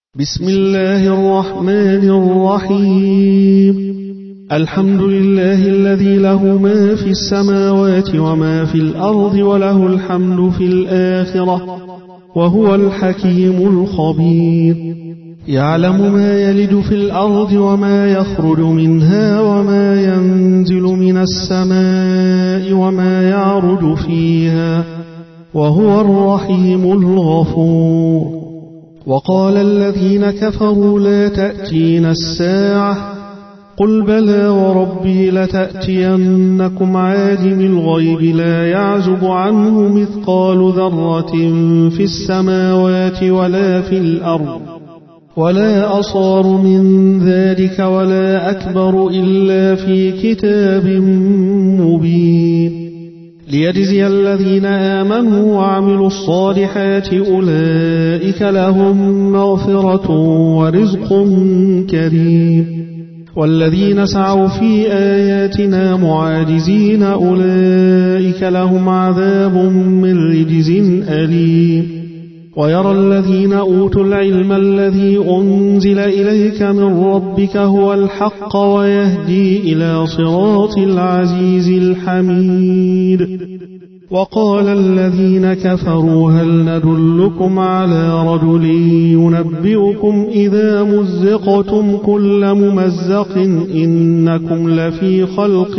بسم الله الرحمن الرحيم. الحمد لله الذي له ما في السماوات وما في الأرض وله الحمد في الآخرة وهو الحكيم الخبير. يعلم ما يلج في الأرض وما يخرج منها وما ينزل من السماء وما يعرج فيها وهو الرحيم الغفور. وقال الذين كفروا لا تأتينا الساعة قل بلى وربي لتأتينكم عالم الغيب لا يعزب عنه مثقال ذرة في السماوات ولا في الأرض ولا أصغر من ذلك ولا أكبر إلا في كتاب مبين ليجزي الذين آمنوا وعملوا الصالحات أولئك لهم مغفرة ورزق كريم. والذين سعوا في آياتنا معاجزين أولئك لهم عذاب من رجز أليم. ويرى الذين أوتوا العلم الذي أنزل إليك من ربك هو الحق ويهدي إلى صراط العزيز الحميد. وقال الذين كفروا هل ندلكم على رجل ينبئكم إذا مزقتم كل ممزق إنكم لفي خلق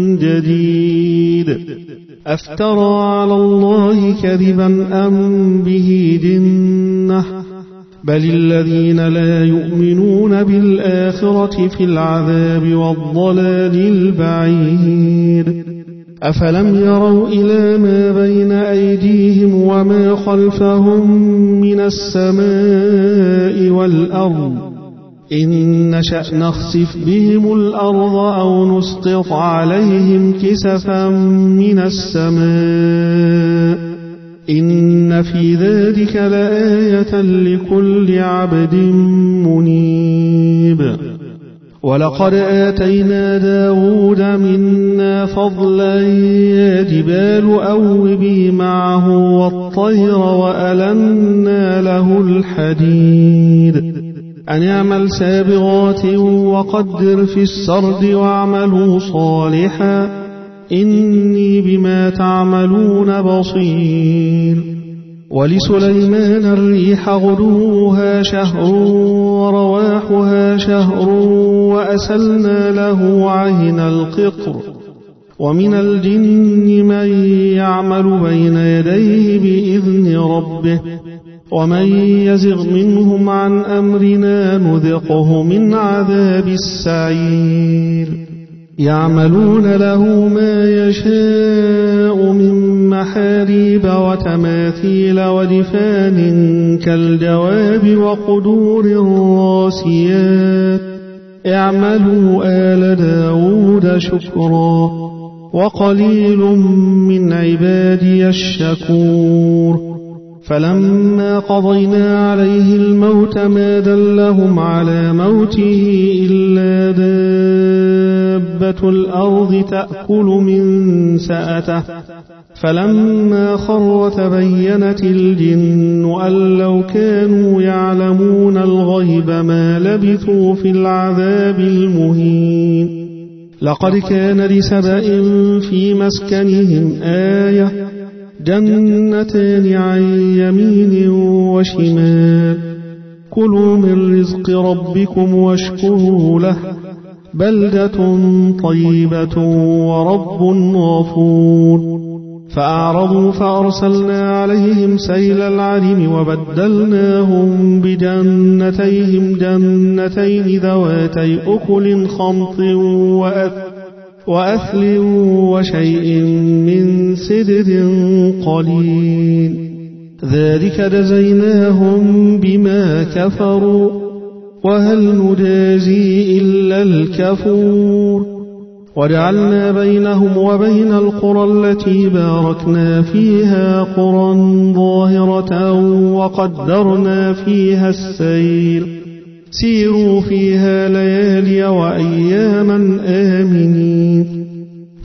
جديد أفترى على الله كذبا أم به جنة بل الذين لا يؤمنون بالآخرة في العذاب والضلال البعيد. أفلم يروا إلى ما بين أيديهم وما خلفهم من السماء والأرض إن نشأ نخسف بهم الأرض أو نسقط عليهم كسفا من السماء إن في ذلك لآية لكل عبد منيب. ولقد آتينا داود منا فضلا يا جبال أوبي معه والطير وألنا له الحديد أن يعمل سابغات وقدر في السرد واعملوا صالحا إني بما تعملون بصير. ولسليمان الريح غدوها شهر ورواحها شهر وأسلنا له عين القطر. ومن الجن من يعمل بين يديه بإذن ربه ومن يزغ منهم عن أمرنا نذقه من عذاب السعير. يعملون له ما يشاء من محاريب وتماثيل ودفان كالجواب وقدور الراسيات اعملوا آل داود شكرا وقليل من عبادي الشكور. فلما قضينا عليه الموت ما دلهم على موته إلا دابة الأرض تأكل من سأته فلما خر تبينت الجن أن لو كانوا يعلمون الغيب ما لبثوا في العذاب المهين. لقد كان لسبأ في مسكنهم آية جنتان عن يمين وشمال كلوا من رزق ربكم واشكروا له بلدة طيبة ورب غفور. فأعرضوا فأرسلنا عليهم سيل العرم وبدلناهم بجنتيهم جنتين ذواتي أكل خمط وأثل وشيء من سدر قليل ذلك جزيناهم بما كفروا وهل نجازي إلا الكفور. وجعلنا بينهم وبين القرى التي باركنا فيها قرى ظاهرة وقدرنا فيها السير سيروا فيها ليالي وأياما آمنين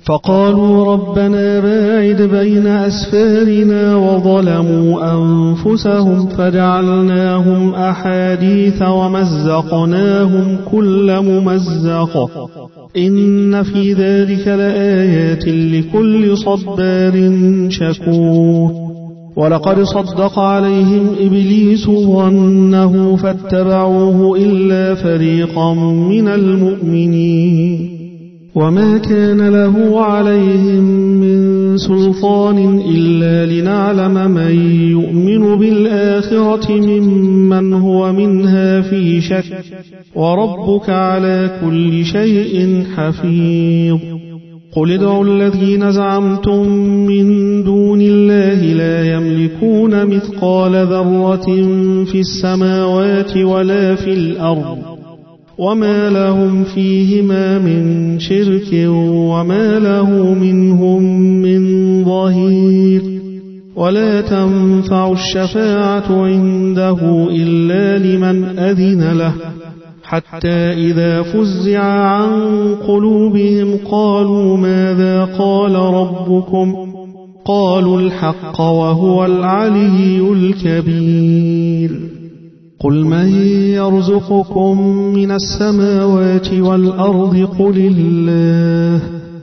فقالوا ربنا باعد بين أسفارنا وظلموا أنفسهم فجعلناهم أحاديث ومزقناهم كل ممزق إن في ذلك لآيات لكل صبار شكور ولقد صدق عليهم إبليس ظنه فاتبعوه إلا فريقا من المؤمنين وما كان له عليهم من سلطان إلا لنعلم من يؤمن بالآخرة ممن هو منها في شك وربك على كل شيء حفيظ قل ادعوا الذين زعمتم من دون الله لا يملكون مثقال ذرة في السماوات ولا في الأرض وما لهم فيهما من شرك وما له منهم من ظهير ولا تنفع الشفاعة عنده إلا لمن أذن له حتى إذا فزع عن قلوبهم قالوا ماذا قال ربكم قالوا الحق وهو العلي الكبير قل من يرزقكم من السماوات والأرض قل الله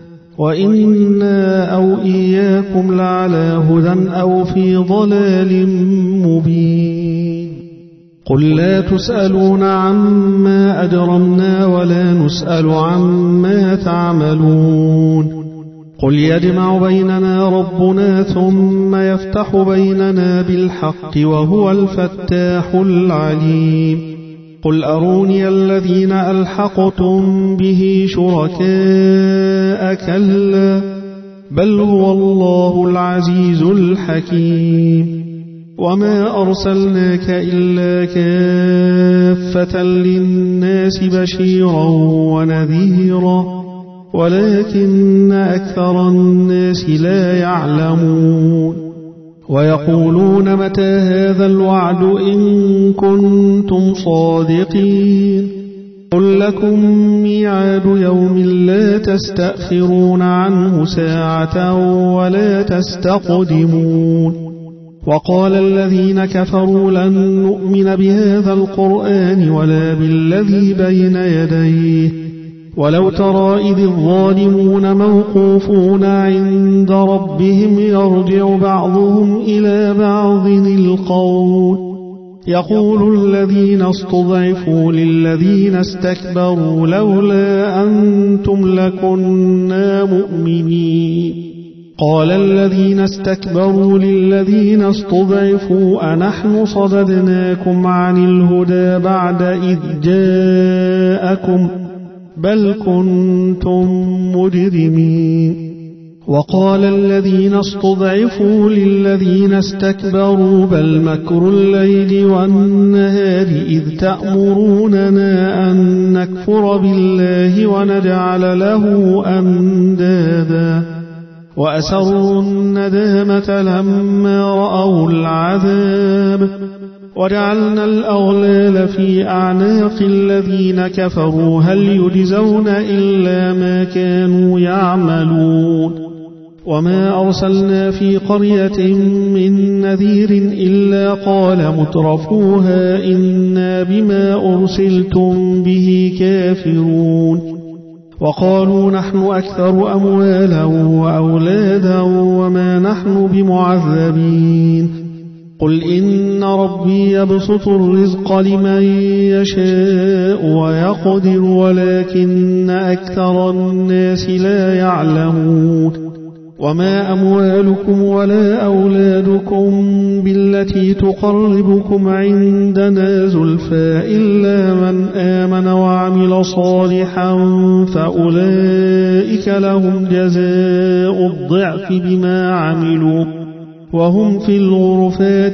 وإنا أو إياكم لعلى هدى أو في ضلال مبين قل لا تسألون عما أجرمنا ولا نسأل عما تعملون قل يجمع بيننا ربنا ثم يفتح بيننا بالحق وهو الفتاح العليم قل أروني الذين ألحقتم به شركاء كلا بل هو الله العزيز الحكيم وما أرسلناك إلا كافة للناس بشيرا ونذيرا ولكن أكثر الناس لا يعلمون ويقولون متى هذا الوعد إن كنتم صادقين قل لكم ميعاد يوم لا تستأخرون عنه ساعة ولا تستقدمون وقال الذين كفروا لن نؤمن بهذا القرآن ولا بالذي بين يديه ولو ترى إذ الظالمون موقوفون عند ربهم يرجع بعضهم إلى بعض القول يقول الذين استضعفوا للذين استكبروا لولا أنتم لكنا مؤمنين قال الذين استكبروا للذين استضعفوا أنحن صددناكم عن الهدى بعد إذ جاءكم بل كنتم مجرمين وقال الذين استضعفوا للذين استكبروا بل مكر الليل والنهار إذ تأمروننا أن نكفر بالله ونجعل له أندادا وأسروا الندامة لما رأوا العذاب وجعلنا الأغلال في أعناق الذين كفروا هل يجزون إلا ما كانوا يعملون وما أرسلنا في قرية من نذير إلا قال مترفوها إنا بما أرسلتم به كافرون وقالوا نحن أكثر أموالا وأولادا وما نحن بمعذبين قل إن ربي يبسط الرزق لمن يشاء ويقدر ولكن أكثر الناس لا يعلمون وما أموالكم ولا أولادكم بالتي تقربكم عندنا زلفى إلا من آمن وعمل صالحا فأولئك لهم جزاء الضعف بما عملوا وهم في الغرفات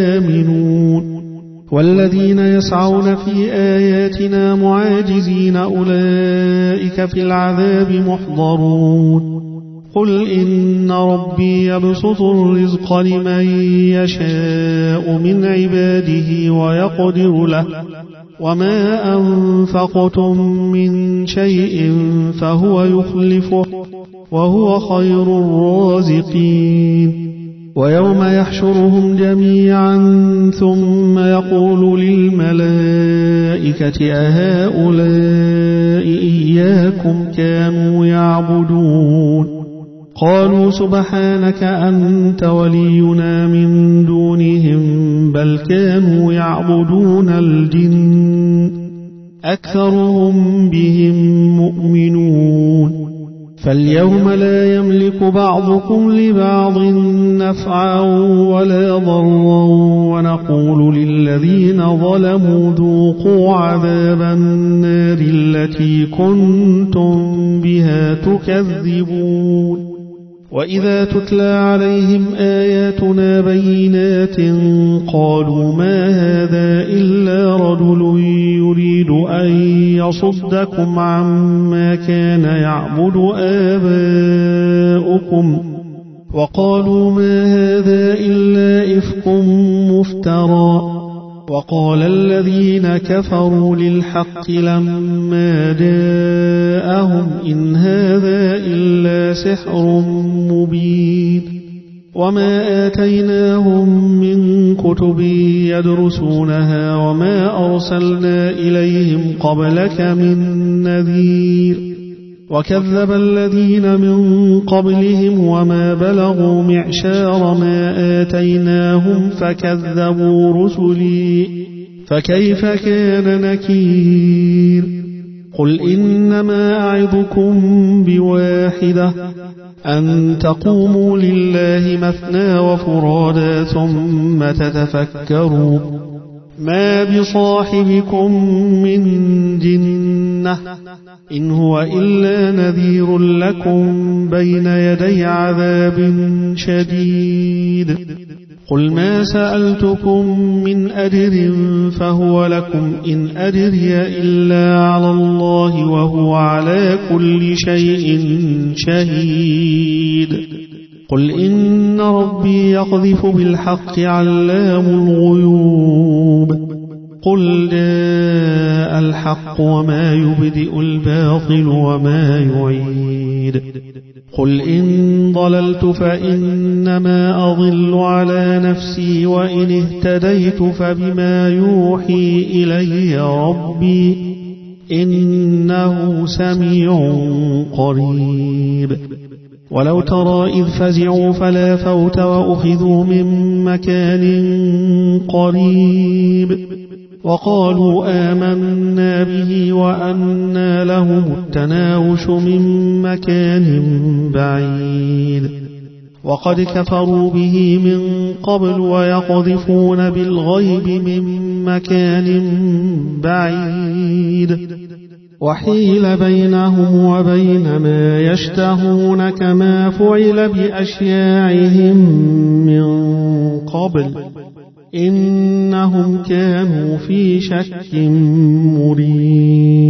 آمنون والذين يسعون في آياتنا معاجزين أولئك في العذاب محضرون قل إن ربي يبسط الرزق لمن يشاء من عباده ويقدر له وما أنفقتم من شيء فهو يخلفه وهو خير الرازقين ويوم يحشرهم جميعا ثم يقول للملائكة أهؤلاء إياكم كانوا يعبدون قالوا سبحانك أنت ولينا من دونهم بل كانوا يعبدون الجن أكثرهم بهم مؤمنون فاليوم لا يملك بعضكم لبعض نفعا ولا ضرا ونقول للذين ظلموا ذوقوا عذاب النار التي كنتم بها تكذبون وإذا تتلى عليهم آياتنا بينات قالوا ما هذا إلا رجل يريد أن يصدكم عما كان يعبد آباؤكم وقالوا ما هذا إلا إفك مفترى وقال الذين كفروا للحق لما جاءهم إن هذا إلا سحر مبين وما آتيناهم من كتب يدرسونها وما أرسلنا إليهم قبلك من نذير وكذب الذين من قبلهم وما بلغوا معشار ما آتيناهم فكذبوا رسلي فكيف كان نكير قل إنما أعظكم بواحدة أن تقوموا لله مثنى وفرادا ثم تتفكروا ما بصاحبكم من جنة إن هو إلا نذير لكم بين يدي عذاب شديد قل ما سألتكم من أجر فهو لكم إن أجري إلا على الله وهو على كل شيء شهيد قل إن ربي يقذف بالحق علام الغيوب قل جاء الحق وما يبدئ الباطل وما يعيد قل إن ضللت فإنما أضل على نفسي وإن اهتديت فبما يوحي إلي ربي إنه سميع قريب ولو ترى إذ فزعوا فلا فوت وأخذوا من مكان قريب وقالوا آمنا به وأنى لهم التناوش من مكان بعيد وقد كفروا به من قبل ويقذفون بالغيب من مكان بعيد وحيل بينهم وبين ما يشتهون كما فعل بأشياعهم من قبل إنهم كانوا في شك مريب